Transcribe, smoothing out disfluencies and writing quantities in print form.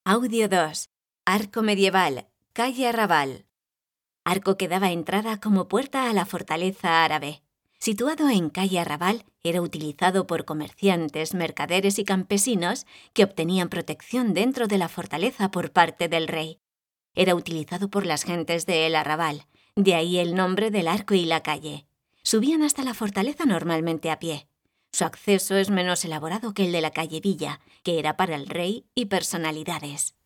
Audio 2. Arco medieval, calle Arrabal. Arco que daba entrada como puerta a la fortaleza árabe. Situado en calle Arrabal, era utilizado por comerciantes, mercaderes y campesinos que obtenían protección dentro de la fortaleza por parte del rey. Era utilizado por las gentes de El Arrabal, de ahí el nombre del arco y la calle. Subían hasta la fortaleza normalmente a pie. Su acceso es menos elaborado que el de la calle Villa, que era para el rey y personalidades.